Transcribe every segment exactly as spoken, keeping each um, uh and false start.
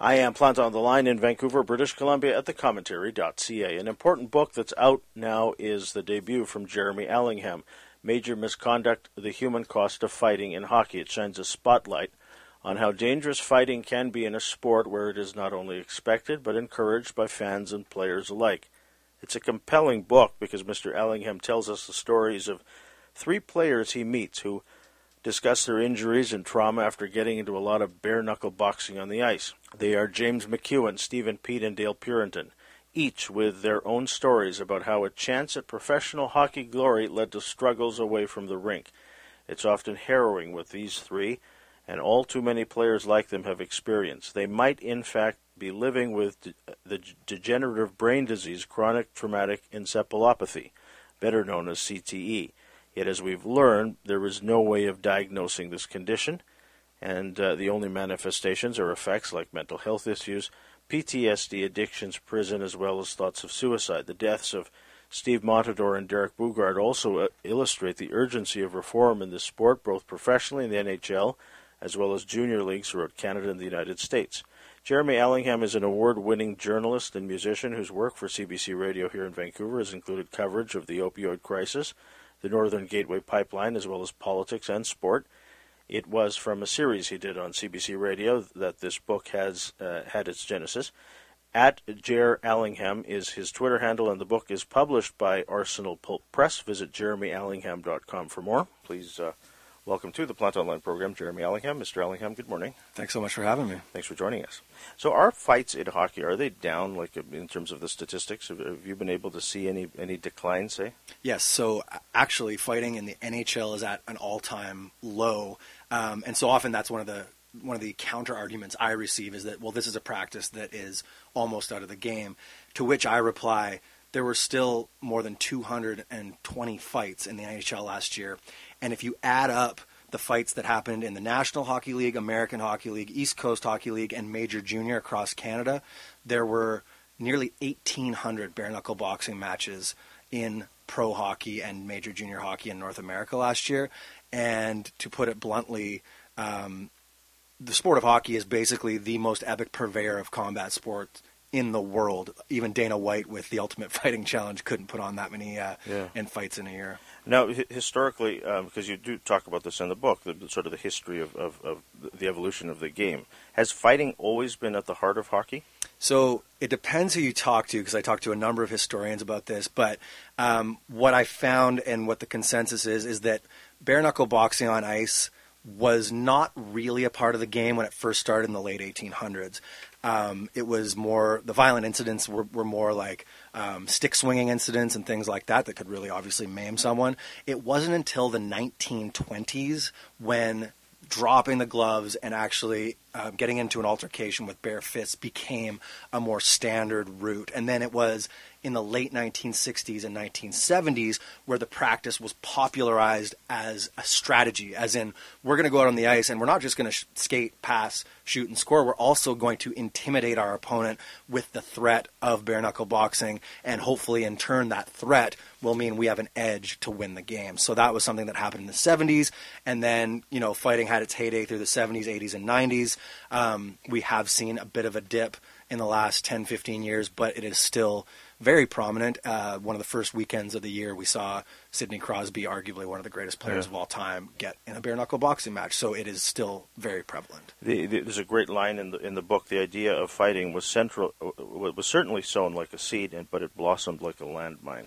I am Plant on the Line in Vancouver, British Columbia at the commentary dot c a. An important book that's out now is the debut from Jeremy Allingham, Major Misconduct, The Human Cost of Fighting in Hockey. It shines a spotlight on how dangerous fighting can be in a sport where it is not only expected but encouraged by fans and players alike. It's a compelling book because Mister Allingham tells us the stories of three players he meets who discuss their injuries and trauma after getting into a lot of bare-knuckle boxing on the ice. They are James McEwen, Stephen Peat, and Dale Purinton, each with their own stories about how a chance at professional hockey glory led to struggles away from the rink. It's often harrowing with these three, and all too many players like them have experienced. They might, in fact, be living with de- the degenerative brain disease chronic traumatic encephalopathy, better known as C T E. Yet, as we've learned, there is no way of diagnosing this condition, and uh, the only manifestations are effects like mental health issues, P T S D, addictions, prison, as well as thoughts of suicide. The deaths of Steve Montador and Derek Boogaard also uh, illustrate the urgency of reform in this sport, both professionally in the N H L as well as junior leagues throughout Canada and the United States. Jeremy Allingham is an award-winning journalist and musician whose work for C B C Radio here in Vancouver has included coverage of the opioid crisis, the Northern Gateway Pipeline, as well as politics and sport. It was from a series he did on C B C Radio that this book has uh, had its genesis. At Jer Allingham is his Twitter handle, and the book is published by Arsenal Pulp Press. Visit jeremy allingham dot com for more. Please uh, welcome to the Plant Online program, Jeremy Allingham. Mister Allingham, good morning. Thanks so much for having me. Thanks for joining us. So are fights in hockey, are they down, like in terms of the statistics? Have, have you been able to see any, any decline, say? Yes, so actually fighting in the N H L is at an all-time low, um, and so often that's one of the one of the counter-arguments I receive is that, well, this is a practice that is almost out of the game, to which I reply, there were still more than two hundred twenty fights in the N H L last year, and if you add up the fights that happened in the National Hockey League, American Hockey League, East Coast Hockey League, and Major Junior across Canada, there were nearly eighteen hundred bare-knuckle boxing matches in pro hockey and Major Junior hockey in North America last year. And to put it bluntly, um, the sport of hockey is basically the most epic purveyor of combat sports in the world. Even Dana White with the Ultimate Fighting Challenge couldn't put on that many uh, yeah. in fights in a year. Now, h- historically, um, because you do talk about this in the book, the, sort of the history of, of, of the evolution of the game, has fighting always been at the heart of hockey? So it depends who you talk to, because I talked to a number of historians about this, but um, what I found and what the consensus is, is that bare-knuckle boxing on ice was not really a part of the game when it first started in the late eighteen hundreds. Um, it was more, the violent incidents were, were more like um, stick swinging incidents and things like that that could really obviously maim someone. It wasn't until the nineteen twenties when dropping the gloves and actually uh, getting into an altercation with bare fists became a more standard route. And then it was in the late nineteen sixties and nineteen seventies where the practice was popularized as a strategy, as in we're going to go out on the ice and we're not just going to sh- skate, pass, shoot, and score. We're also going to intimidate our opponent with the threat of bare-knuckle boxing, and hopefully in turn that threat will mean we have an edge to win the game. So that was something that happened in the seventies, and then, you know, fighting had its heyday through the seventies, eighties, and nineties. Um, we have seen a bit of a dip in the last ten, fifteen years, but it is still very prominent. Uh, one of the first weekends of the year, we saw Sidney Crosby, arguably one of the greatest players yeah. of all time, get in a bare-knuckle boxing match. So it is still very prevalent. The, the, there's a great line in the in the book. The idea of fighting was central, was certainly sown like a seed, but it blossomed like a landmine.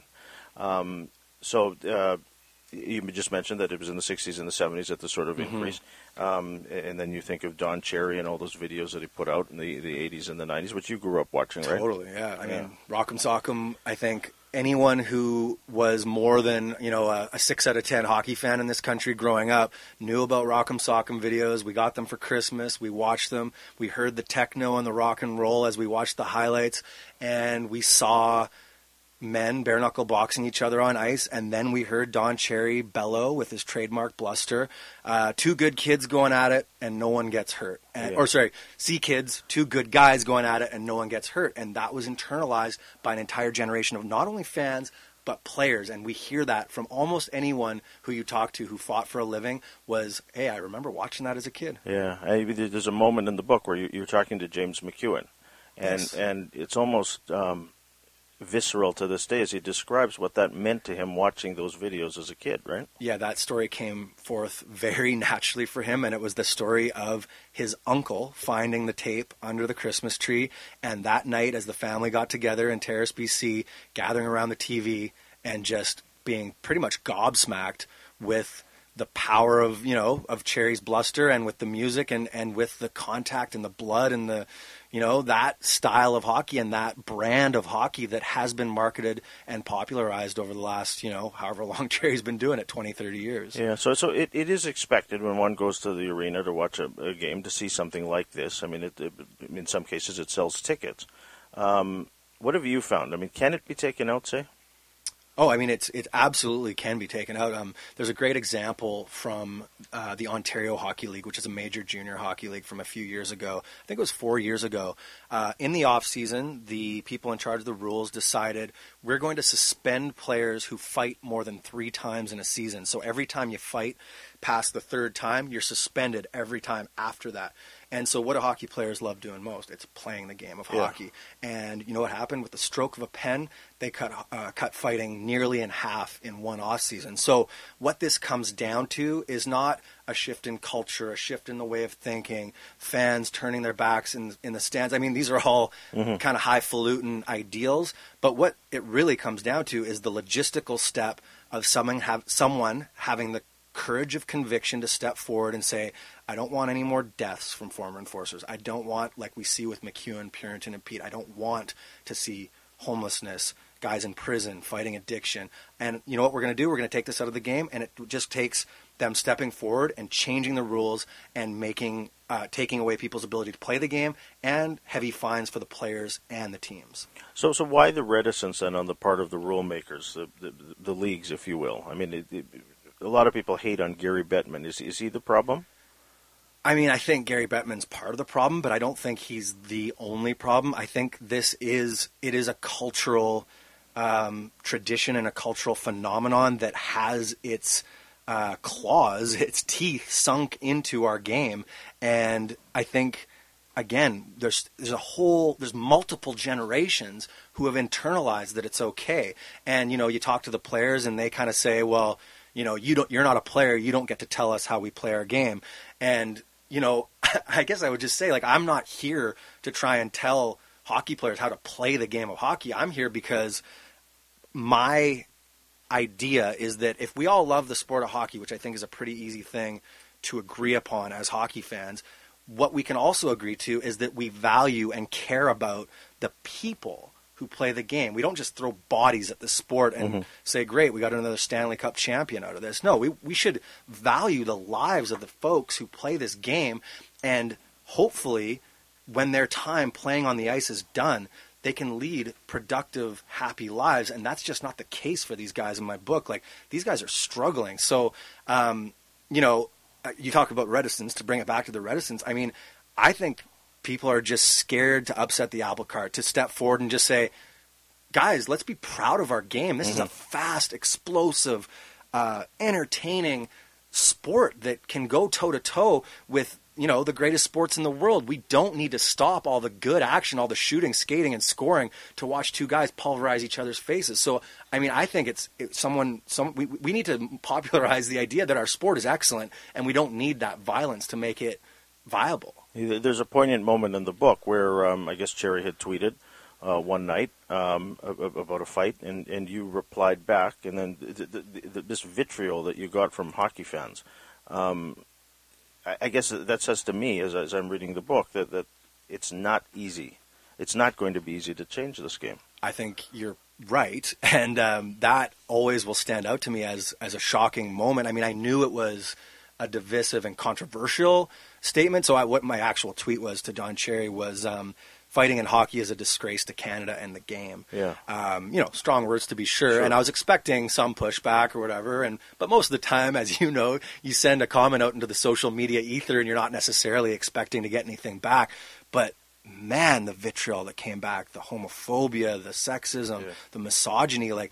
Um, so uh, you just mentioned that it was in the sixties and the seventies that the sort of mm-hmm. increase. Um, and then you think of Don Cherry and all those videos that he put out in the, the eighties and the nineties, which you grew up watching, right? Totally, yeah. I yeah. mean, Rock'em Sock'em, I think anyone who was more than, you know, a, a six out of ten hockey fan in this country growing up knew about Rock'em Sock'em videos. We got them for Christmas. We watched them. We heard the techno and the rock and roll as we watched the highlights. And we saw men bare-knuckle boxing each other on ice, and then we heard Don Cherry bellow with his trademark bluster. Uh, two good kids going at it, and no one gets hurt. And, yeah. Or sorry, see kids, two good guys going at it, and no one gets hurt. And that was internalized by an entire generation of not only fans, but players. And we hear that from almost anyone who you talk to who fought for a living was, hey, I remember watching that as a kid. Yeah, I, there's a moment in the book where you, you're talking to James McEwen, and Yes. and it's almost um, visceral to this day as he describes what that meant to him watching those videos as a kid, right? Yeah, that story came forth very naturally for him, and it was the story of his uncle finding the tape under the Christmas tree, and that night as the family got together in Terrace, B C, gathering around the T V and just being pretty much gobsmacked with the power of, you know, of Cherry's bluster and with the music and, and with the contact and the blood and the, you know, that style of hockey and that brand of hockey that has been marketed and popularized over the last, you know, however long Cherry's been doing it, twenty, thirty years. Yeah, so so it, it is expected when one goes to the arena to watch a, a game to see something like this. I mean, it, it, in some cases it sells tickets. Um, what have you found? I mean, can it be taken out, say? Oh, I mean, it's it absolutely can be taken out. Um, there's a great example from uh, the Ontario Hockey League, which is a major junior hockey league from a few years ago. I think it was four years ago. Uh, in the off season, the people in charge of the rules decided we're going to suspend players who fight more than three times in a season. So every time you fight past the third time, you're suspended every time after that. And so what do hockey players love doing most? It's playing the game of Yeah. hockey. And you know what happened? With the stroke of a pen, they cut uh, cut fighting nearly in half in one off season. So what this comes down to is not a shift in culture, a shift in the way of thinking, fans turning their backs in, in the stands. I mean, these are all Mm-hmm. kind of highfalutin ideals. But what it really comes down to is the logistical step of someone, have, someone having the courage of conviction to step forward and say, I don't want any more deaths from former enforcers. I don't want, like we see with McEwen, Purinton, and Pete, I don't want to see homelessness, guys in prison, fighting addiction. And you know what we're going to do? We're going to take this out of the game, and it just takes them stepping forward and changing the rules and making uh, taking away people's ability to play the game and heavy fines for the players and the teams. So, so why the reticence then on the part of the rule makers, the the, the leagues, if you will? I mean, it, it, a lot of people hate on Gary Bettman. Is is he the problem? I mean, I think Gary Bettman's part of the problem, but I don't think he's the only problem. I think this is it is a cultural um, tradition and a cultural phenomenon that has its uh, claws, its teeth sunk into our game, and I think. Again, there's there's a whole there's multiple generations who have internalized that it's okay, and you know you talk to the players and they kind of say, well, you know you don't you're not a player, you don't get to tell us how we play our game, and you know I guess I would just say like I'm not here to try and tell hockey players how to play the game of hockey. I'm here because my idea is that if we all love the sport of hockey, which I think is a pretty easy thing to agree upon as hockey fans. What we can also agree to is that we value and care about the people who play the game. We don't just throw bodies at the sport and mm-hmm. say, great, we got another Stanley Cup champion out of this. No, we, we should value the lives of the folks who play this game, and hopefully when their time playing on the ice is done, they can lead productive, happy lives, and that's just not the case for these guys in my book. Like, these guys are struggling. So, um, you know, you talk about reticence, to bring it back to the reticence. I mean, I think people are just scared to upset the apple cart, to step forward and just say, guys, let's be proud of our game. This mm-hmm. is a fast, explosive, uh, entertaining sport that can go toe-to-toe with, you know, the greatest sports in the world. We don't need to stop all the good action, all the shooting, skating, and scoring to watch two guys pulverize each other's faces. So, I mean, I think it's, it's someone, some, we, we need to popularize the idea that our sport is excellent and we don't need that violence to make it viable. There's a poignant moment in the book where um, I guess Cherry had tweeted uh, one night um, about a fight, and, and you replied back, and then the, the, the, this vitriol that you got from hockey fans. Um, I guess that says to me, as, as I'm reading the book, that, that it's not easy. It's not going to be easy to change this game. I think you're right, and um, that always will stand out to me as, as a shocking moment. I mean, I knew it was a divisive and controversial statement, so I, what my actual tweet was to Don Cherry was, um, fighting in hockey is a disgrace to Canada and the game. Yeah. Um, you know, strong words to be sure. sure. And I was expecting some pushback or whatever. And but most of the time, as you know, you send a comment out into the social media ether and you're not necessarily expecting to get anything back. But man, the vitriol that came back, the homophobia, the sexism, yeah. the misogyny, like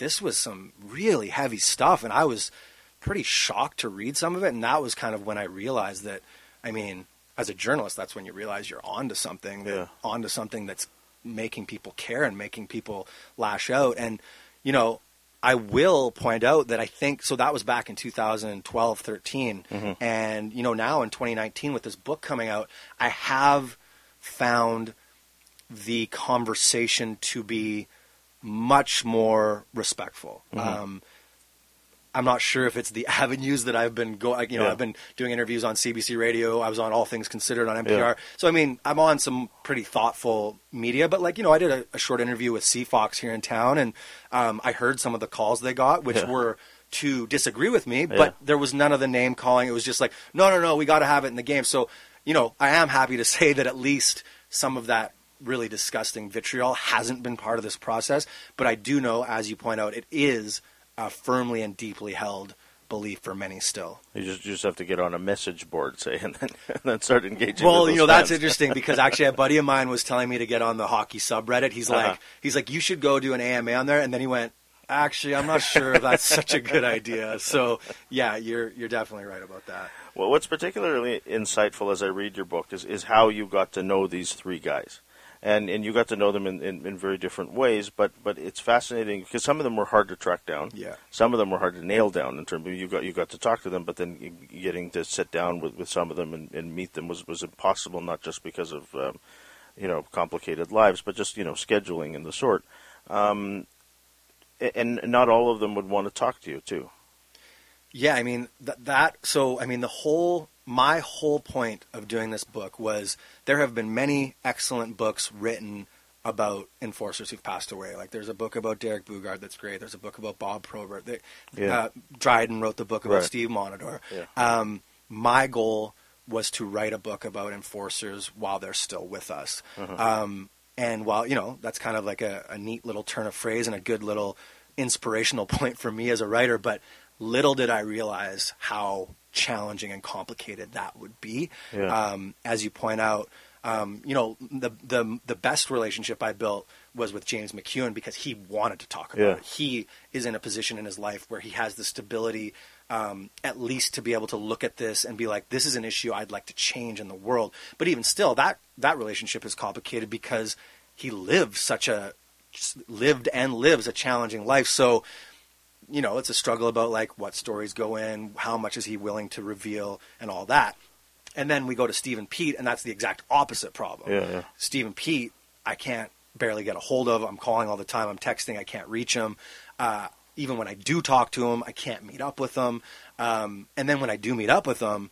this was some really heavy stuff, and I was pretty shocked to read some of it, and that was kind of when I realized that, I mean, as a journalist, that's when you realize you're onto something, yeah. onto something that's making people care and making people lash out. And, you know, I will point out that I think, so that was back in two thousand twelve, thirteen, mm-hmm. and, you know, now in twenty nineteen with this book coming out, I have found the conversation to be much more respectful. Mm-hmm. Um, I'm not sure if it's the avenues that I've been going, you know, yeah. I've been doing interviews on C B C Radio. I was on All Things Considered on N P R. Yeah. So, I mean, I'm on some pretty thoughtful media, but like, you know, I did a, a short interview with C Fox here in town, and um, I heard some of the calls they got, which yeah. were to disagree with me, but yeah. there was none of the name calling. It was just like, no, no, no, we got to have it in the game. So, you know, I am happy to say that at least some of that really disgusting vitriol hasn't been part of this process. But I do know, as you point out, it is a firmly and deeply held belief for many still. You just you just have to get on a message board, say, and then and then start engaging. Well, with you know, those that's fans. interesting because actually a buddy of mine was telling me to get on the hockey subreddit. He's Uh-huh. like, he's like, you should go do an A M A on there, and then he went, actually, I'm not sure if that's such a good idea. So yeah, you're you're definitely right about that. Well, what's particularly insightful as I read your book is is how you got to know these three guys. And and you got to know them in, in, in very different ways, but, but it's fascinating because some of them were hard to track down. Yeah. Some of them were hard to nail down in terms of you got you got to talk to them, but then getting to sit down with, with some of them and, and meet them was, was impossible, not just because of um, you know complicated lives, but just you know scheduling and the sort. Um, and not all of them would want to talk to you too. Yeah, I mean th- that. So I mean the whole. My whole point of doing this book was there have been many excellent books written about enforcers who've passed away. Like there's a book about Derek Bugard that's great. There's a book about Bob Probert. They, yeah. uh, Dryden wrote the book about right. Steve Monador. Yeah. Um, my goal was to write a book about enforcers while they're still with us. Uh-huh. Um, and while, you know, that's kind of like a, a neat little turn of phrase and a good little inspirational point for me as a writer, but little did I realize how challenging and complicated that would be. Yeah. Um, as you point out, um, you know, the, the the best relationship I built was with James McEwen because he wanted to talk about yeah. it. He is in a position in his life where he has the stability, um, at least to be able to look at this and be like, this is an issue I'd like to change in the world. But even still, that that relationship is complicated because he lived such a lived and lives a challenging life. So, you know, it's a struggle about like what stories go in, how much is he willing to reveal, and all that. And then we go to Steve and Pete, and that's the exact opposite problem. Yeah, yeah. Steve and Pete, I can't barely get a hold of. I'm calling all the time. I'm texting. I can't reach them. Uh, even when I do talk to them, I can't meet up with them. Um, and then when I do meet up with them,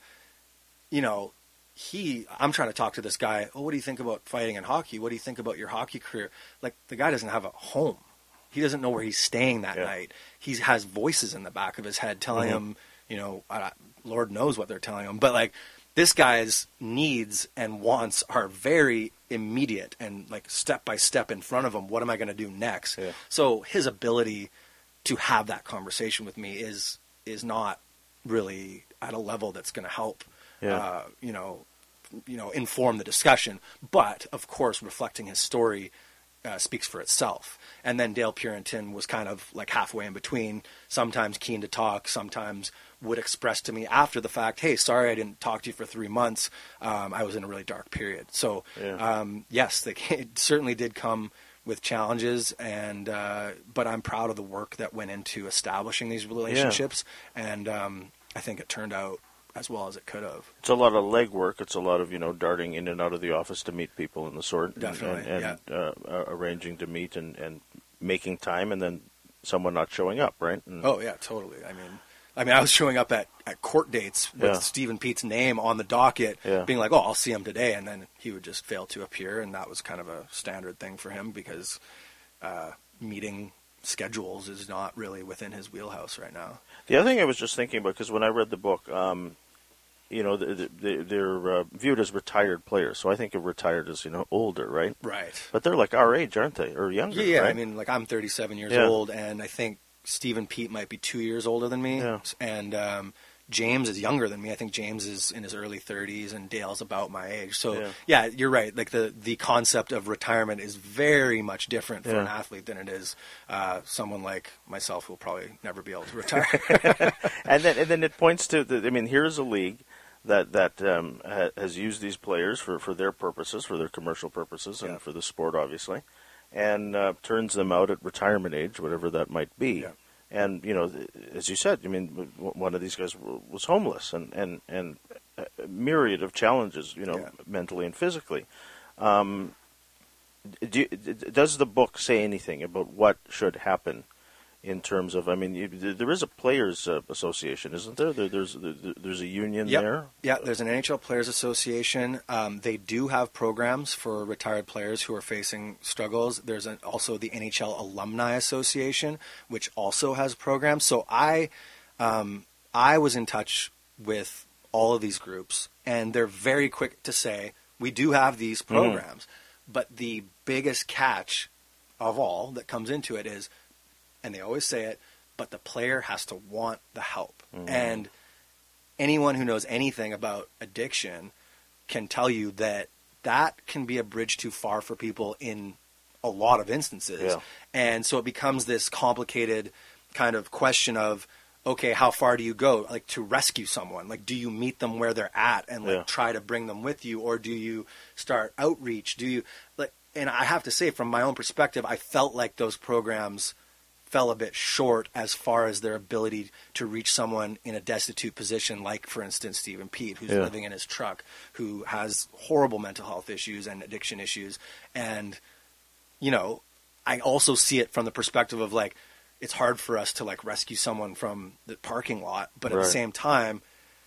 you know, he, I'm trying to talk to this guy. Oh, what do you think about fighting in hockey? What do you think about your hockey career? Like, the guy doesn't have a home. He doesn't know where he's staying that yeah. night. He has voices in the back of his head telling mm-hmm. him, you know, uh, Lord knows what they're telling him. But like, this guy's needs and wants are very immediate and like step by step in front of him. What am I going to do next? Yeah. So his ability to have that conversation with me is is not really at a level that's going to help, yeah. uh, you know, you know, inform the discussion. But of course, reflecting his story uh, speaks for itself. And then Dale Purinton was kind of like halfway in between, sometimes keen to talk, sometimes would express to me after the fact, hey, sorry I didn't talk to you for three months. Um, I was in a really dark period. So, yeah. um, yes, they it certainly did come with challenges, and uh, but I'm proud of the work that went into establishing these relationships, yeah. and um, I think it turned out as well as it could have. It's a lot of legwork. It's a lot of, you know, darting in and out of the office to meet people and the sort. Definitely, and, and, yeah. uh, uh, arranging to meet and, and making time, and then someone not showing up, right? And oh, yeah, totally. I mean, I mean, I was showing up at, at court dates with yeah. Stephen Pete's name on the docket, yeah. being like, oh, I'll see him today, and then he would just fail to appear, and that was kind of a standard thing for him because uh, meeting schedules is not really within his wheelhouse right now. The other thing I was just thinking about, because when I read the book, um, you know, the, the, they're uh, viewed as retired players. So I think of retired as, you know, older, right? Right. But they're like our age, aren't they? Or younger, Yeah, yeah. right? I mean, like, I'm thirty-seven years yeah. old, and I think Stephen Pete might be two years older than me. Yeah. And, um, James is younger than me. I think James is in his early thirties, and Dale's about my age. So Yeah. yeah, you're right. Like the the concept of retirement is very much different for Yeah. an athlete than it is uh, someone like myself who will probably never be able to retire. and then and then it points to the, I mean, here's a league that that um, ha, has used these players for, for their purposes, for their commercial purposes, and Yeah. for the sport, obviously, and uh, turns them out at retirement age, whatever that might be. Yeah. And you know, th- as you said, I mean, w- one of these guys w- was homeless, and and and a myriad of challenges, you know, Yeah. mentally and physically. Um, do you, d- does the book say anything about what should happen in terms of? I mean, you, there is a players' uh, association, isn't there? there there's there, there's a union Yep. there. Yeah, there's an N H L Players Association. Um, they do have programs for retired players who are facing struggles. There's an, also the N H L Alumni Association, which also has programs. So I, um, I was in touch with all of these groups, and they're very quick to say, we do have these programs. But the biggest catch of all that comes into it is, and they always say it, but the player has to want the help. Mhm. And anyone who knows anything about addiction can tell you that that can be a bridge too far for people in a lot of instances. Yeah. And so it becomes this complicated kind of question of, okay, how far do you go, like, to rescue someone? Like, do you meet them where they're at and like Yeah. try to bring them with you, or do you start outreach? Do you like? And I have to say, from my own perspective, I felt like those programs fell a bit short as far as their ability to reach someone in a destitute position, like, for instance, Stephen Pete, who's Yeah. living in his truck, who has horrible mental health issues and addiction issues. And, you know, I also see it from the perspective of, like, it's hard for us to, like, rescue someone from the parking lot, but at Right. the same time,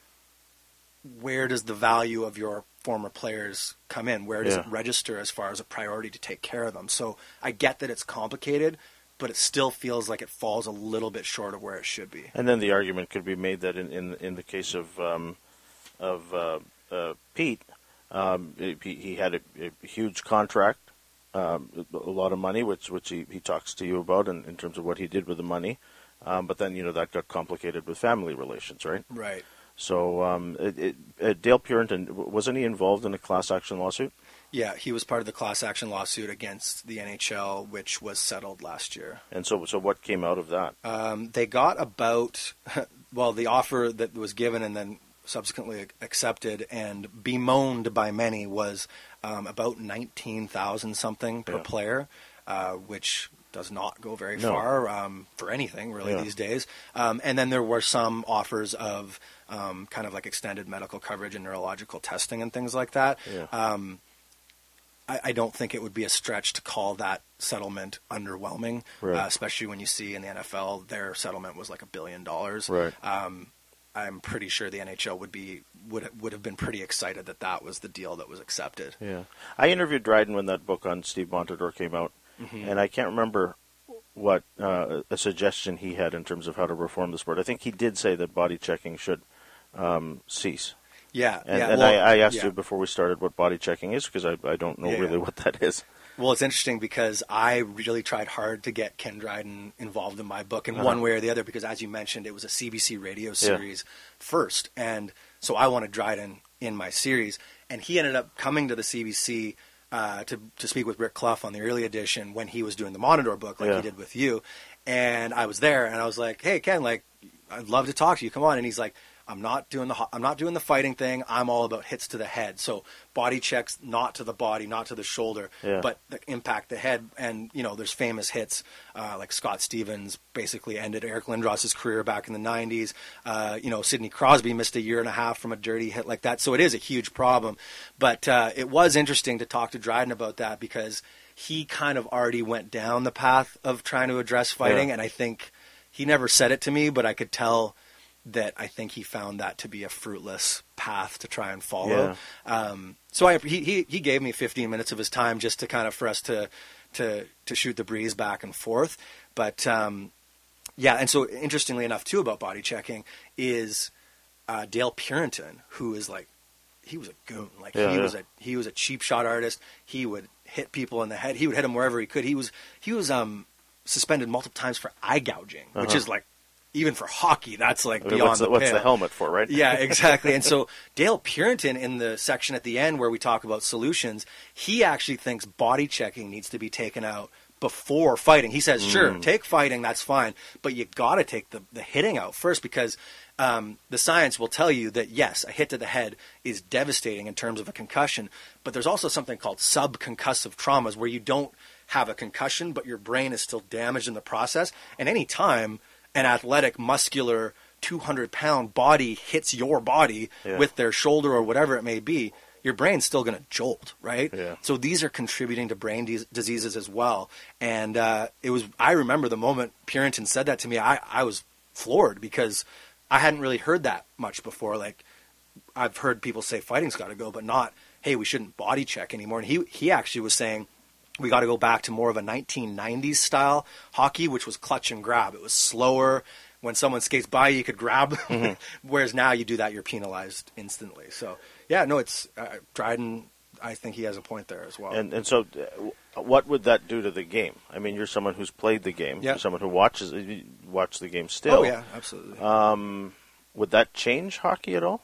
where does the value of your former players come in? Where does Yeah. it register as far as a priority to take care of them? So I get that it's complicated, but it still feels like it falls a little bit short of where it should be. And then the argument could be made that in in, in the case of um, of uh, uh, Pete, um, he, he had a, a huge contract, um, a lot of money, which which he, he talks to you about in, in terms of what he did with the money. Um, but then, you know, that got complicated with family relations, right? Right. So um, it, it, uh, Dale Purinton, wasn't he involved in a class action lawsuit? Yeah, he was part of the class action lawsuit against the N H L, which was settled last year. And so, so what came out of that? Um, they got about, well, the offer that was given and then subsequently accepted and bemoaned by many was um, about nineteen thousand something per Yeah. player, uh, which does not go very No. far um, for anything really Yeah. these days. Um, and then there were some offers of um, kind of like extended medical coverage and neurological testing and things like that. Yeah. Um, I, I don't think it would be a stretch to call that settlement underwhelming, Right. uh, especially when you see in the N F L their settlement was like a billion dollars. Right. Um, I'm pretty sure the N H L would be would would have been pretty excited that that was the deal that was accepted. Yeah, I interviewed Dryden when that book on Steve Montador came out, Mhm. and I can't remember what uh, a suggestion he had in terms of how to reform the sport. I think he did say that body checking should um, cease. Yeah, And, yeah. and well, I, I asked yeah. you before we started what body checking is, because I, I don't know Yeah, really yeah. what that is. Well, it's interesting because I really tried hard to get Ken Dryden involved in my book in Uh-huh. one way or the other because, as you mentioned, it was a C B C radio series first. And so I wanted Dryden in my series. And he ended up coming to the C B C uh, to, to speak with Rick Clough on the early edition when he was doing the Montador book like Yeah. he did with you. And I was there and I was like, hey, Ken, like, I'd love to talk to you. Come on. And he's like, I'm not doing the ho- I'm not doing the fighting thing. I'm all about hits to the head. So body checks, not to the body, not to the shoulder, Yeah. but that impact the head. And you know, there's famous hits uh, like Scott Stevens basically ended Eric Lindros's career back in the nineties. Uh, you know, Sidney Crosby missed a year and a half from a dirty hit like that. So it is a huge problem. But uh, it was interesting to talk to Dryden about that because he kind of already went down the path of trying to address fighting, Yeah. and I think he never said it to me, but I could tell that I think he found that to be a fruitless path to try and follow. Um, so I, he, he he gave me fifteen minutes of his time just to kind of for us to to to shoot the breeze back and forth. But um, yeah, and so interestingly enough too about body checking is uh, Dale Purinton, who is like he was a goon. Like Yeah, he yeah. was a he was a cheap shot artist. He would hit people in the head. He would hit them wherever he could. He was he was um, suspended multiple times for eye gouging, which Uh-huh. is like even for hockey, that's like I mean, beyond what's the, the what's pale. the helmet for, right? Yeah, exactly. And so Dale Purinton, in the section at the end where we talk about solutions, he actually thinks body checking needs to be taken out before fighting. He says, sure, Mm. take fighting, that's fine, but you got to take the, the hitting out first, because um, the science will tell you that, yes, a hit to the head is devastating in terms of a concussion, but there's also something called subconcussive traumas where you don't have a concussion, but your brain is still damaged in the process. And any time an athletic, muscular, two hundred pound body hits your body Yeah. with their shoulder or whatever it may be, your brain's still going to jolt, right? Yeah. So these are contributing to brain dis- diseases as well. And uh, it was, I remember the moment Purinton said that to me, I, I was floored, because I hadn't really heard that much before. Like, I've heard people say fighting's got to go, but not, hey, we shouldn't body check anymore. And he, he actually was saying, we got to go back to more of a nineteen nineties style hockey, which was clutch and grab. It was slower. When someone skates by you, you could grab. Mm-hmm. Whereas now you do that, you're penalized instantly. So, yeah, no, it's uh, Dryden, I think he has a point there as well. And and so, uh, what would that do to the game? I mean, you're someone who's played the game. Yeah. You're someone who watches you watch the game still. oh, yeah, absolutely. Um, would that change hockey at all?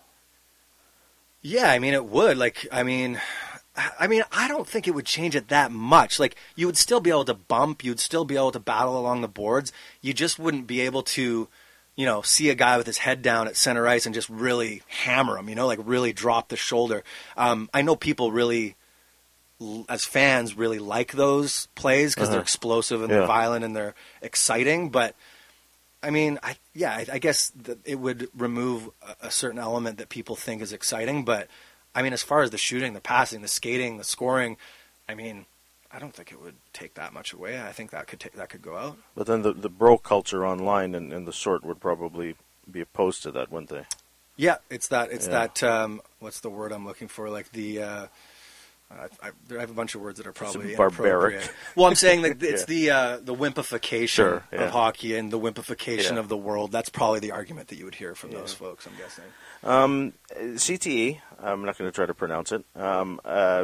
Yeah, I mean, it would. Like, I mean, I mean, I don't think it would change it that much. Like, you would still be able to bump. You'd still be able to battle along the boards. You just wouldn't be able to, you know, see a guy with his head down at center ice and just really hammer him, you know, like really drop the shoulder. Um, I know people really, l- as fans, really like those plays because they're Uh-huh. explosive and Yeah. they're violent and they're exciting. But, I mean, I, yeah, I, I guess that it would remove a, a certain element that people think is exciting. But, I mean, as far as the shooting, the passing, the skating, the scoring, I mean, I don't think it would take that much away. I think that could take, that could go out. But then the the bro culture online and, and the sort would probably be opposed to that, wouldn't they? Yeah, it's that. It's Yeah. that. Um, what's the word I'm looking for? Like the. Uh, I, I, I have a bunch of words that are probably barbaric. inappropriate. Well, I'm saying that it's Yeah. the uh, the wimpification Sure, yeah. of hockey and the wimpification Yeah. of the world. That's probably the argument that you would hear from Yeah. those folks, I'm guessing. Um, C T E, I'm not going to try to pronounce it. Um, uh,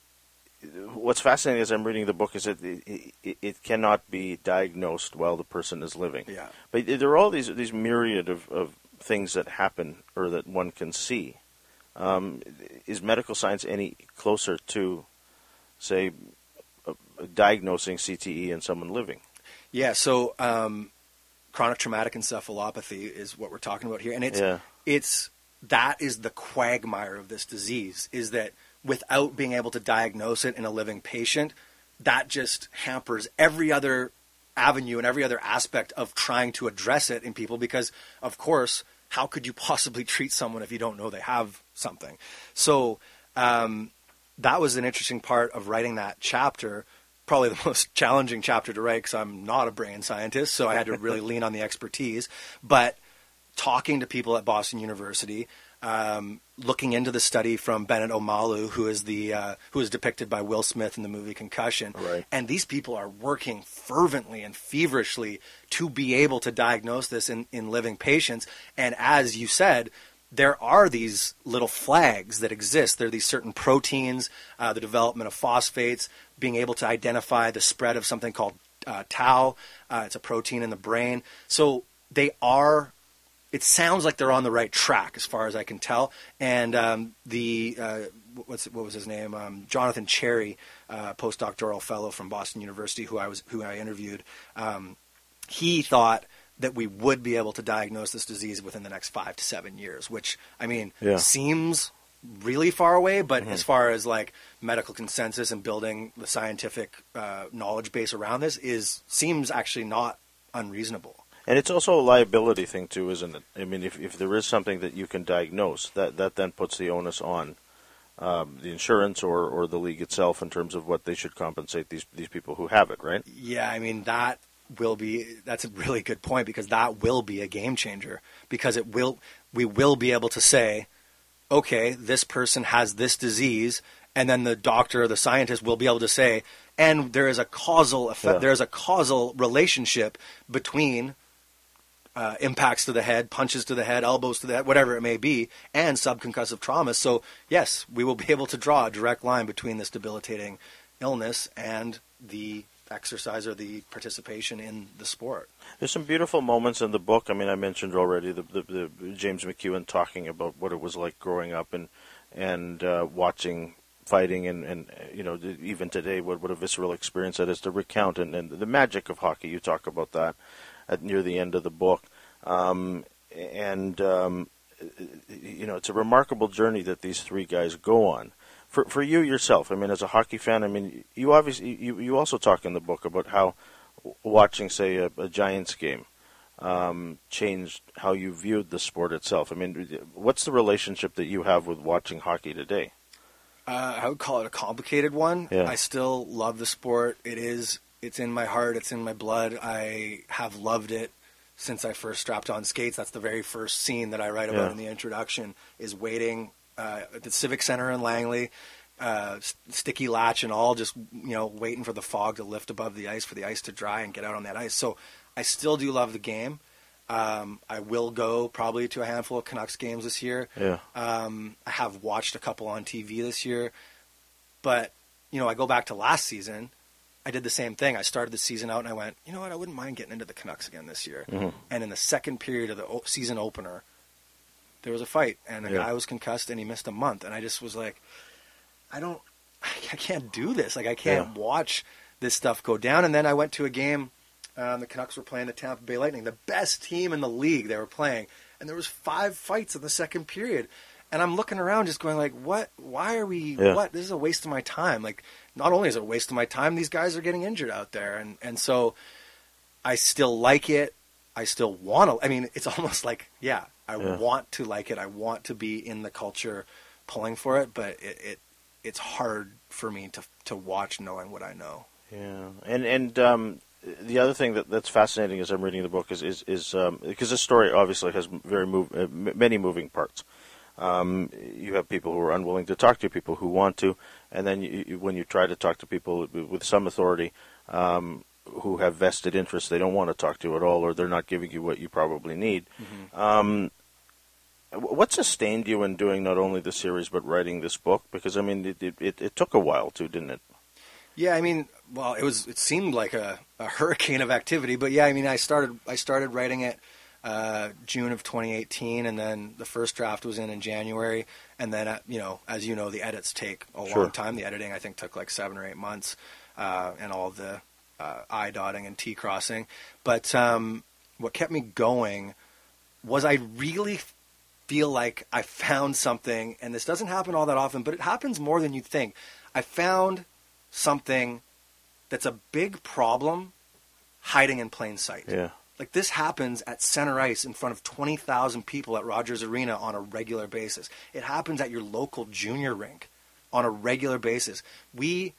what's fascinating as I'm reading the book is that it, it, it cannot be diagnosed while the person is living. Yeah. But there are all these these myriad of, of things that happen or that one can see. Um, is medical science any closer to, say, uh, diagnosing C T E in someone living? Yeah. So um, chronic traumatic encephalopathy is what we're talking about here, and it's Yeah. it's that is the quagmire of this disease. Is that without being able to diagnose it in a living patient, that just hampers every other avenue and every other aspect of trying to address it in people, because, of course, how could you possibly treat someone if you don't know they have something? So um, that was an interesting part of writing that chapter, probably the most challenging chapter to write because I'm not a brain scientist, so I had to really lean on the expertise. But talking to people at Boston University, um, looking into the study from Bennett Omalu, who is the uh, who is depicted by Will Smith in the movie Concussion, Right. and these people are working fervently and feverishly to be able to diagnose this in, in living patients. And as you said, there are these little flags that exist. There are these certain proteins, uh, the development of phosphates, being able to identify the spread of something called uh, tau. Uh, it's a protein in the brain. So they are. It sounds like they're on the right track, as far as I can tell. And um, the uh, what's what was his name? Um, Jonathan Cherry, uh, postdoctoral fellow from Boston University, who I was who I interviewed. Um, he thought that we would be able to diagnose this disease within the next five to seven years, which I mean Yeah. seems really far away. But Mm-hmm. as far as like medical consensus and building the scientific uh, knowledge base around this is seems actually not unreasonable. And it's also a liability thing too, isn't it? I mean, if if there is something that you can diagnose, that, that then puts the onus on um, the insurance or, or the league itself in terms of what they should compensate these these people who have it, right? Yeah, I mean that will be that's a really good point, because that will be a game changer, because it will we will be able to say, okay, this person has this disease, and then the doctor or the scientist will be able to say, and there is a causal effect, Yeah. there is a causal relationship between uh, impacts to the head, punches to the head, elbows to the head, whatever it may be, and subconcussive trauma. So yes, we will be able to draw a direct line between this debilitating illness and the exercise or the participation in the sport. There's some beautiful moments in the book. I mean, I mentioned already the, the, the James McEwen talking about what it was like growing up and and uh, watching fighting, and, and you know, even today, what, what a visceral experience that is to recount, and, and the magic of hockey. You talk about that at near the end of the book, um, and um, you know, it's a remarkable journey that these three guys go on. For for you yourself, I mean, as a hockey fan, I mean, you obviously you, you also talk in the book about how watching, say, a, a Giants game um, changed how you viewed the sport itself. I mean, what's the relationship that you have with watching hockey today? Uh, I would call it a complicated one. Yeah. I still love the sport. It is. It's in my heart. It's in my blood. I have loved it since I first strapped on skates. That's the very first scene that I write about Yeah. in the introduction, is waiting uh, at the Civic Center in Langley, uh, st- sticky latch and all, just, you know, waiting for the fog to lift above the ice, for the ice to dry and get out on that ice. So I still do love the game. Um, I will go probably to a handful of Canucks games this year. Yeah. Um, I have watched a couple on T V this year. But, you know, I go back to last season. I did the same thing. I started the season out and I went, you know what, I wouldn't mind getting into the Canucks again this year. Mm-hmm. And in the second period of the o- season opener, there was a fight. And the Yeah. guy was concussed and he missed a month. And I just was like, I don't, I can't do this. Like, I can't Yeah. watch this stuff go down. And then I went to a game. Um, the Canucks were playing the Tampa Bay Lightning, the best team in the league they were playing. And there was five fights in the second period. And I'm looking around just going like, what? Why are we, Yeah. what? This is a waste of my time. Like, not only is it a waste of my time, these guys are getting injured out there. And, and so I still like it. I still want to, I mean, it's almost like, yeah, I Yeah. want to like it. I want to be in the culture pulling for it, but it, it it's hard for me to to watch knowing what I know. Yeah, and and um, the other thing that, that's fascinating as I'm reading the book is is, is um, because this story obviously has very move, uh, m- many moving parts. Um, you have people who are unwilling to talk to you, people who want to, and then you, you, when you try to talk to people with some authority um, who have vested interests, they don't want to talk to you at all, or they're not giving you what you probably need. Mm-hmm. Um, what sustained you in doing not only the series but writing this book? Because I mean, it it, it took a while too, didn't it? Yeah, I mean, well, it was. It seemed like a, a hurricane of activity, but yeah, I mean, I started. I started writing it uh, June of twenty eighteen, and then the first draft was in in January, and then uh, you know, as you know, the edits take a Sure. long time. The editing, I think, took like seven or eight months, uh, and all the uh, I dotting and T crossing. But um, what kept me going was I really feel like I found something, and this doesn't happen all that often, but it happens more than you think. I found something that's a big problem hiding in plain sight. Yeah. Like, this happens at center ice in front of twenty thousand people at Rogers Arena on a regular basis. It happens at your local junior rink on a regular basis. We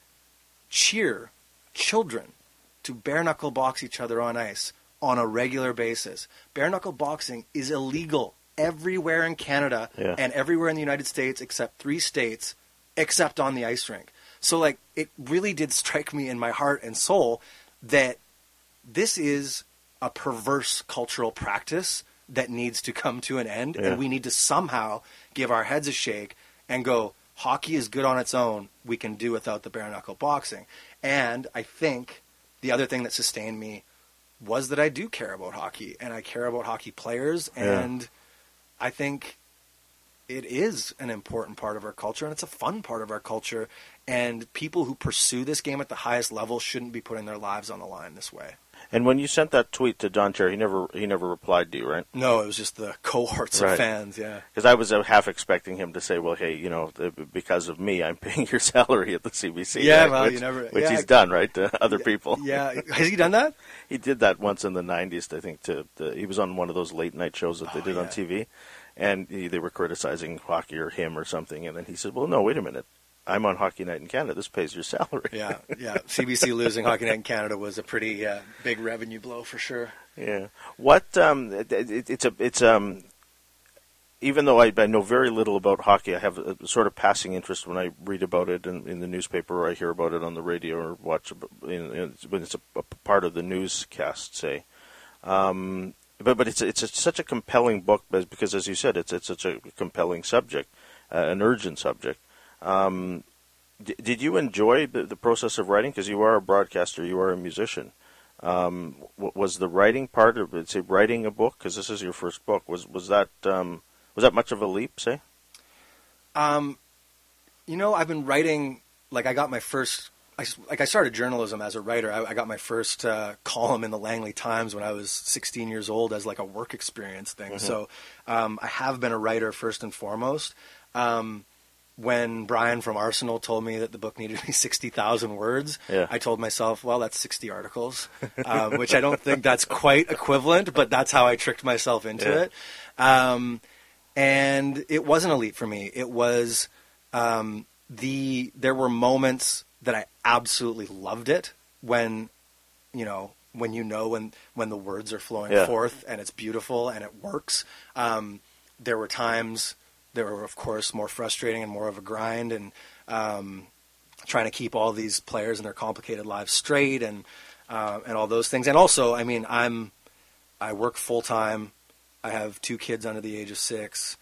cheer children to bare knuckle box each other on ice on a regular basis. Bare knuckle boxing is illegal everywhere in Canada Yeah. and everywhere in the United States except three states, except on the ice rink. So, like, it really did strike me in my heart and soul that this is a perverse cultural practice that needs to come to an end, Yeah. and we need to somehow give our heads a shake and go, hockey is good on its own. We can do without the bare knuckle boxing. And I think the other thing that sustained me was that I do care about hockey, and I care about hockey players, Yeah. and I think it is an important part of our culture, and it's a fun part of our culture, and people who pursue this game at the highest level shouldn't be putting their lives on the line this way. And when you sent that tweet to Don Cherry, he never he never replied to you, right? No, it was just the cohorts Right. of fans, yeah. Because I was uh, half expecting him to say, "Well, hey, you know, th- because of me, I'm paying your salary at the C B C." Yeah, right? well, which, you never- which yeah, he's I- done, right, to other people. Yeah, has he done that? He did that once in the nineties, I think. To, to he was on one of those late night shows that they Oh, did on yeah. T V, and he, they were criticizing hockey or him or something, and then he said, "Well, no, wait a minute, I'm on Hockey Night in Canada. This pays your salary." Yeah, yeah. C B C losing Hockey Night in Canada was a pretty uh, big revenue blow for sure. Yeah. What? Um, it, it, it's a. It's um. Even though I, I know very little about hockey, I have a sort of passing interest when I read about it in, in the newspaper, or I hear about it on the radio, or watch ab- in, in, when it's a, a part of the newscast, say. Um, but but it's it's a, such a compelling book because, because, as you said, it's it's such a compelling subject, uh, an urgent subject. Um, D- did you enjoy the, the process of writing? Because you are a broadcaster, you are a musician. Um, w- was the writing part of it, say, writing a book? Because this is your first book. Was was that um, was that much of a leap? Say. Um, you know, I've been writing. Like, I got my first. I, like, I started journalism as a writer. I, I got my first uh, column in the Langley Times when I was sixteen years old as like a work experience thing. Mm-hmm. So um, I have been a writer first and foremost. Um, when Brian from Arsenal told me that the book needed to be sixty thousand words, yeah. I told myself, well, that's sixty articles, um, which I don't think that's quite equivalent, but that's how I tricked myself into yeah. it. Um, and it wasn't a leap for me. It was um, the there were moments that I absolutely loved it when, you know, when you know when, when the words are flowing yeah. forth and it's beautiful and it works. Um, there were times that were, of course, more frustrating and more of a grind, and um, trying to keep all these players and their complicated lives straight, and uh, and all those things. And also, I mean, I'm I work full time. I have two kids under the age of six,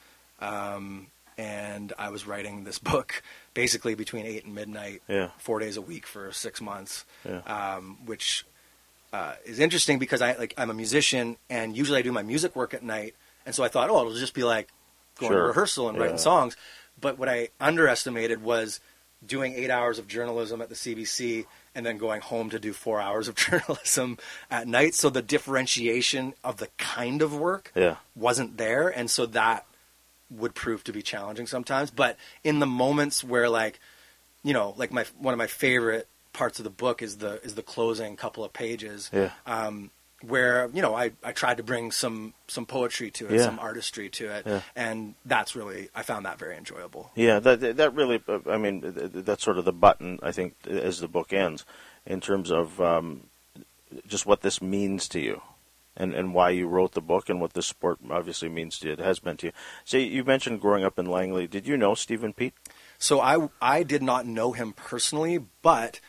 um, and I was writing this book basically between eight and midnight, yeah. four days a week for six months, yeah. um, which uh, is interesting because I like I'm a musician, and usually I do my music work at night, and so I thought, oh, it'll just be like going sure. to rehearsal and yeah. writing songs. But what I underestimated was doing eight hours of journalism at the C B C and then going home to do four hours of journalism at night. So the differentiation of the kind of work yeah. wasn't there. And so that would prove to be challenging sometimes. But in the moments where, like, you know, like my one of my favorite parts of the book is the is the closing couple of pages. Yeah. Um, where, you know, I, I tried to bring some, some poetry to it, yeah. some artistry to it, yeah. and that's really, I found that very enjoyable. Yeah, that that really, I mean, that's sort of the button, I think, as the book ends, in terms of um, just what this means to you, and, and why you wrote the book, and what this sport obviously means to you, it has been to you. So you mentioned growing up in Langley. Did you know Stephen Peat? So I, I did not know him personally, but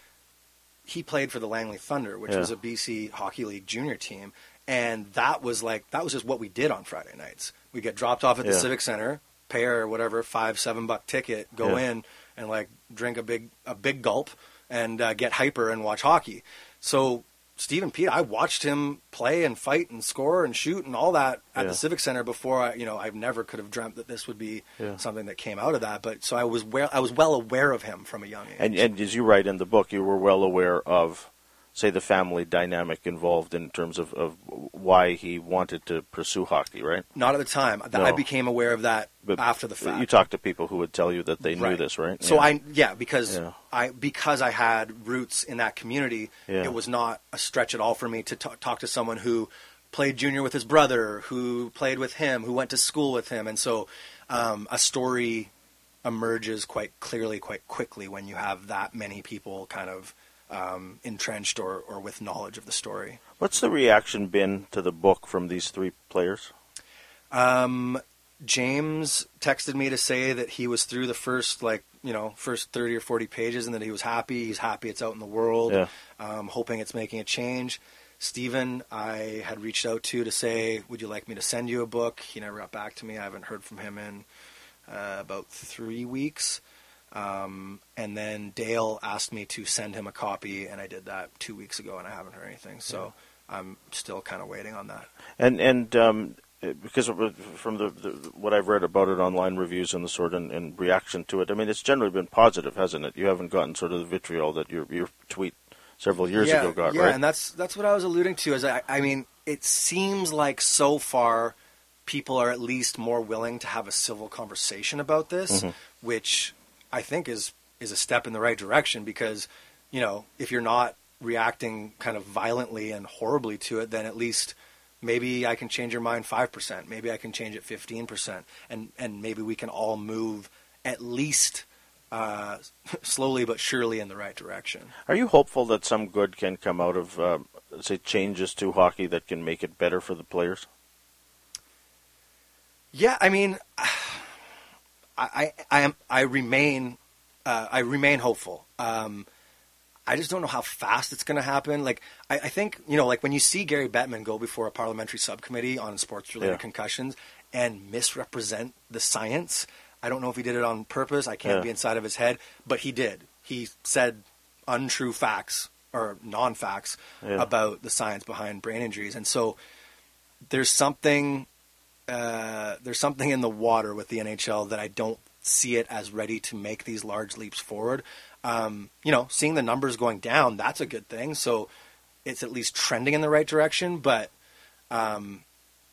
he played for the Langley Thunder, which yeah. was a B C Hockey League junior team, and that was like that was just what we did on Friday nights. We get dropped off at the yeah. Civic Center, pay our whatever five seven buck ticket, go yeah. in and like drink a big a big gulp and uh, get hyper and watch hockey. So Stephen Peat, I watched him play and fight and score and shoot and all that at yeah. the Civic Center before. I, you know, I never could have dreamt that this would be yeah. something that came out of that. But so I was well, I was well aware of him from a young age. And, and as you write in the book, you were well aware of, say, the family dynamic involved in terms of, of why he wanted to pursue hockey, right? Not at the time. No. I became aware of that But after the fact. You talked to people who would tell you that they right. knew this, right? So yeah. I, yeah, because yeah. I because I had roots in that community, yeah. it was not a stretch at all for me to t- talk to someone who played junior with his brother, who played with him, who went to school with him, and so um, a story emerges quite clearly, quite quickly when you have that many people kind of Um, entrenched or, or with knowledge of the story. What's the reaction been to the book from these three players? Um, James texted me to say that he was through the first, like, you know, first thirty or forty pages and that he was happy. He's happy it's out in the world, yeah. um, hoping it's making a change. Stephen, I had reached out to to say, would you like me to send you a book? He never got back to me. I haven't heard from him in uh, about three weeks. Um, and then Dale asked me to send him a copy, and I did that two weeks ago, and I haven't heard anything. So yeah. I'm still kind of waiting on that. And and um, because of, from the, the what I've read about it, online reviews and the sort and, and reaction to it, I mean, it's generally been positive, hasn't it? You haven't gotten sort of the vitriol that your your tweet several years yeah, ago got, yeah, right? Yeah, and that's that's what I was alluding to. Is I, I mean, it seems like so far people are at least more willing to have a civil conversation about this, mm-hmm. which I think is is a step in the right direction, because, you know, if you're not reacting kind of violently and horribly to it, then at least maybe I can change your mind five percent. Maybe I can change it fifteen percent. And, and maybe we can all move at least uh, slowly but surely in the right direction. Are you hopeful that some good can come out of, uh, say, changes to hockey that can make it better for the players? Yeah, I mean... I, I am I remain uh, I remain hopeful. Um, I just don't know how fast it's going to happen. Like I, I think, you know, like when you see Gary Bettman go before a parliamentary subcommittee on sports-related yeah. concussions and misrepresent the science, I don't know if he did it on purpose. I can't yeah. be inside of his head, but he did. he said untrue facts or non-facts yeah. about the science behind brain injuries. And so there's something uh, there's something in the water with the N H L that I don't see it as ready to make these large leaps forward. Um, you know, seeing the numbers going down, that's a good thing. So it's at least trending in the right direction. But, um,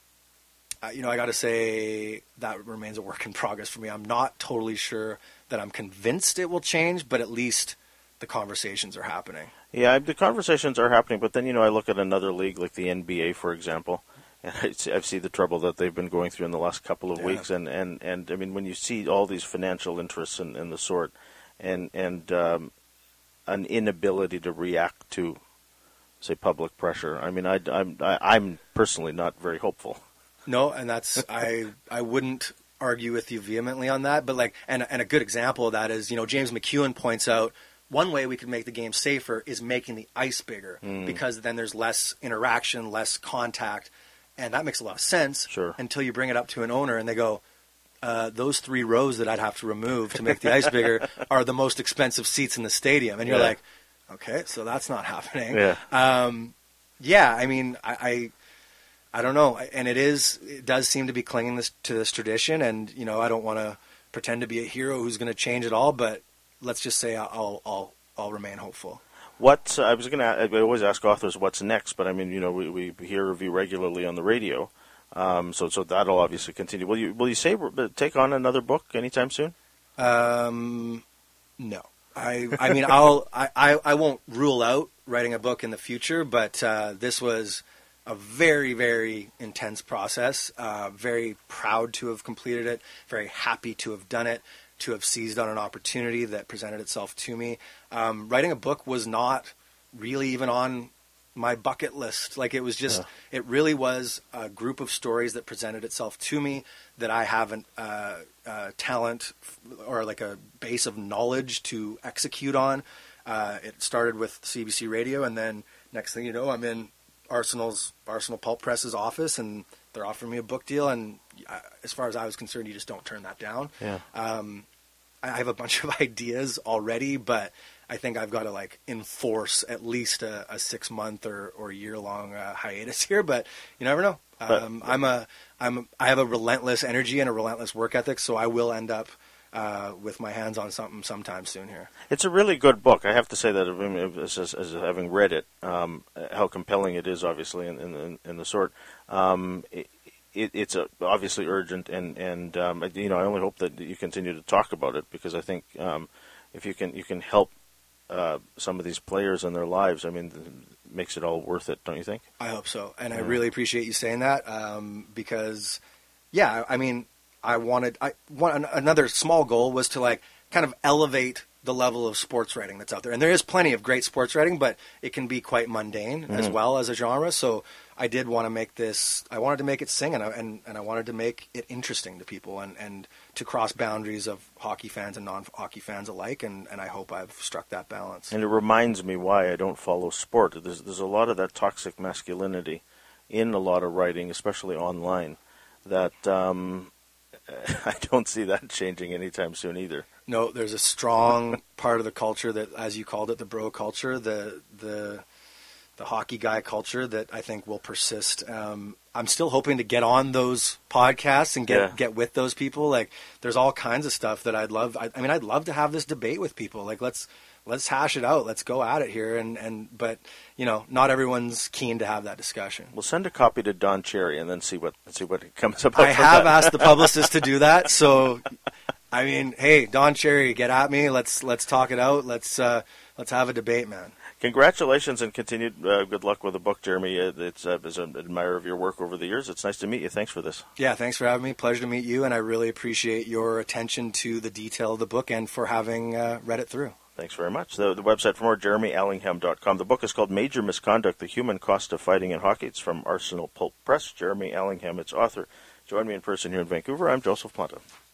uh, you know, I got to say that remains a work in progress for me. I'm not totally sure that I'm convinced it will change, but at least the conversations are happening. Yeah, the conversations are happening. But then, you know, I look at another league like the N B A, for example. And I see, I see the trouble that they've been going through in the last couple of yeah. weeks, and, and, and I mean, when you see all these financial interests and, and the sort, and and um, an inability to react to, say, public pressure. I mean, I, I'm I, I'm personally not very hopeful. No, and that's I I wouldn't argue with you vehemently on that, but like, and and a good example of that is, you know, James McEwen points out one way we could make the game safer is making the ice bigger mm. because then there's less interaction, less contact. And that makes a lot of sense sure. until you bring it up to an owner and they go, uh, those three rows that I'd have to remove to make the ice bigger are the most expensive seats in the stadium. And you're yeah. like, okay, so that's not happening. Yeah, um, yeah I mean, I, I I don't know. And it is, it does seem to be clinging this, to this tradition. And, you know, I don't want to pretend to be a hero who's going to change it all, but let's just say I'll, I'll, I'll remain hopeful. What I was going to, I always ask authors what's next, but I mean, you know, we, we hear of you regularly on the radio, um, so so that'll obviously continue. Will you will you say take on another book anytime soon? Um, no, I I mean I'll I, I, I won't rule out writing a book in the future, but uh, this was a very very intense process. Uh, very proud to have completed it. Very happy to have done it. To have seized on an opportunity that presented itself to me. Um, writing a book was not really even on my bucket list. Like it was just, yeah. it really was a group of stories that presented itself to me that I have a uh, uh, talent or like a base of knowledge to execute on. Uh, it started with C B C Radio, and then next thing you know, I'm in Arsenal's Arsenal Pulp Press's office, and they're offering me a book deal, and uh, as far as I was concerned, you just don't turn that down. Yeah. Um, I have a bunch of ideas already, but I think I've got to like enforce at least a, a six month or, or year long uh, hiatus here. But you never know. Um, but, I'm a I'm I have a relentless energy and a relentless work ethic, so I will end up uh, with my hands on something sometime soon here. It's a really good book. I have to say that, I mean, as, as, as having read it, um, how compelling it is, obviously, in, in, in the sort. Um, it, It, it's a, obviously urgent, and and um, you know I only hope that you continue to talk about it, because I think um, if you can you can help uh, some of these players in their lives, I mean, it makes it all worth it, don't you think? I hope so, and yeah. I really appreciate you saying that um, because, yeah, I mean, I wanted I want another small goal was to like kind of elevate the level of sports writing that's out there, and there is plenty of great sports writing, but it can be quite mundane mm-hmm. as well as a genre. So I did want to make this. I wanted to make it sing, and I, and, and I wanted to make it interesting to people, and, and to cross boundaries of hockey fans and non-hockey fans alike. And, and I hope I've struck that balance. And it reminds me why I don't follow sport. There's there's a lot of that toxic masculinity in a lot of writing, especially online, that um, I don't see that changing anytime soon either. No, there's a strong part of the culture that, as you called it, the bro culture, the the the hockey guy culture that I think will persist. Um, I'm still hoping to get on those podcasts and get yeah. get with those people. Like, there's all kinds of stuff that I'd love. I, I mean, I'd love to have this debate with people. Like, let's let's hash it out. Let's go at it here. And, and but you know, not everyone's keen to have that discussion. We'll send a copy to Don Cherry and then see what see what comes about. I have that. asked the publicist to do that. So, I mean, hey, Don Cherry, get at me. Let's let's talk it out. Let's uh, let's have a debate, man. Congratulations and continued uh, good luck with the book, Jeremy. Uh, it's uh, as an admirer of your work over the years. It's nice to meet you. Thanks for this. Yeah, thanks for having me. Pleasure to meet you, and I really appreciate your attention to the detail of the book and for having uh, read it through. Thanks very much. The, the website for more, jeremy allingham dot com. The book is called Major Misconduct, The Human Cost of Fighting in Hockey. It's from Arsenal Pulp Press. Jeremy Allingham, its author. Join me in person here in Vancouver. I'm Joseph Planta.